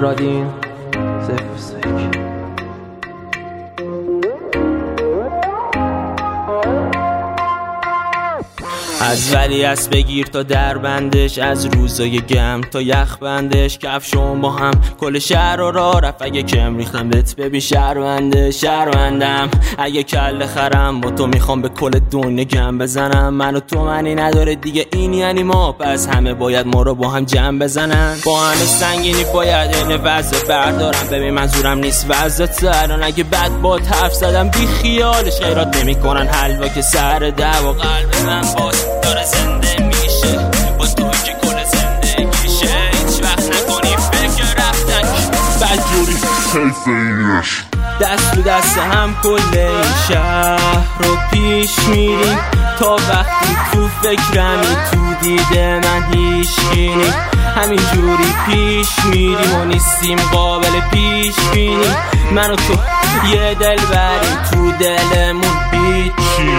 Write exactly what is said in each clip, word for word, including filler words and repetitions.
رادین صفر سک. از ولیعصر بگیر تا در بندش، از روزای گم تا یخ بندش، کفشون با هم کل شهر رو را رفت. اگه کم ریختم بهت ببین شرمنده شرمندم، اگه کل خرم با تو میخوام به کل دنیا گم بزنم. من و تو معنی نداره دیگه این یعنی ما، پس همه باید ما رو با هم جمع بزنن. با همه سنگینی باید این وضع بردارم، ببین منظورم نیست وضع تران. اگه بد با حرف زدم بی خیالش خیرات نمی کنن حلوا که سر دعوا قلب من باز داره زنده میشه با تو که کل زندگیشه. هیچ وقت نکنی فکر رفتن بدجوری حیف اینش. دست رو دست هم کل این شهر رو پیش میریم تا وقتی تو فکرمی تو دیده من هیچکی نی. همین جوری پیش میریم و نیستیم قابل پیش بینی. من و تو یه دل بریم تو دلمون بیچی.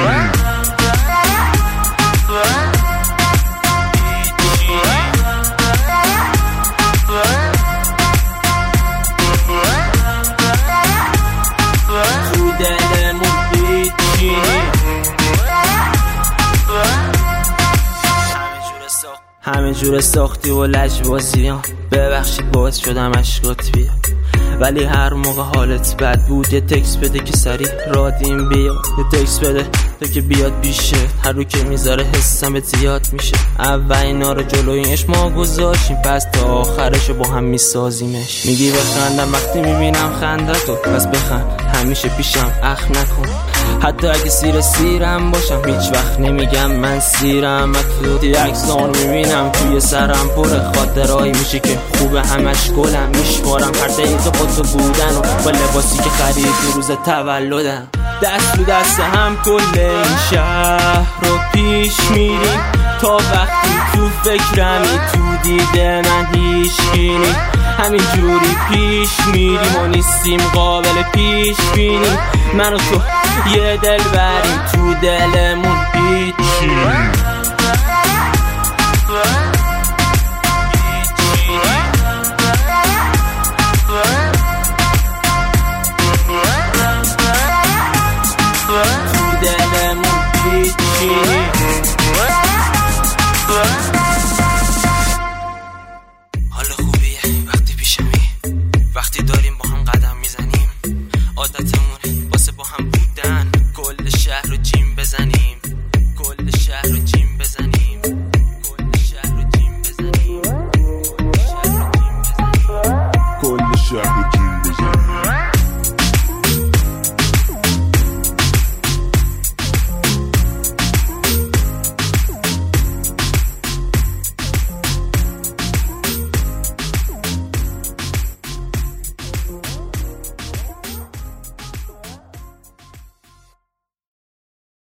همه جور ساختی و لجبازیان، ببخشید باعث شدم اشکات بیاد، ولی هر موقع حالت بد بود یه تکس بده که سریع رادین بیاد. یه تکس بده تا که بیاد بیشه، هر رو که میذاره حسم زیاد میشه. اول اینا رو جلویش ما گذاشیم، پس تا آخرشو با هم میسازیمش. میگی بخندم وقتی میبینم خندتو، پس بخند همیشه پیشم اخ نکن. حتی اگه سیر سیرم باشم هیچ وقت نمیگم من سیرم. تو دی اکسان میبینم توی سرم پر خاطرایی میشه که خوبه همش گلم. میشمارم هر دقیقه با تو بودن و با لباسی که خرید روز تولدم. دست رو دست هم کل این شهر رو پیش میریم تا وقتی تو فکرمی تو دیده من هیچکی نی. همین جوری پیش میریم و نیستیم قابل پیش بینی. من و تو یه دل بریم تو دلمون بیچی.